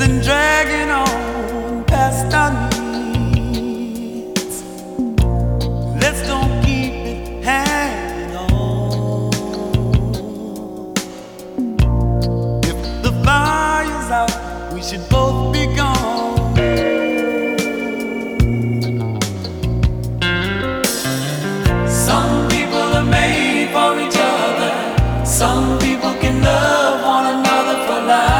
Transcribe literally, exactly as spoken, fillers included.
been dragging on past our needs. Let's don't keep it hanging on. If the fire's out, we should both be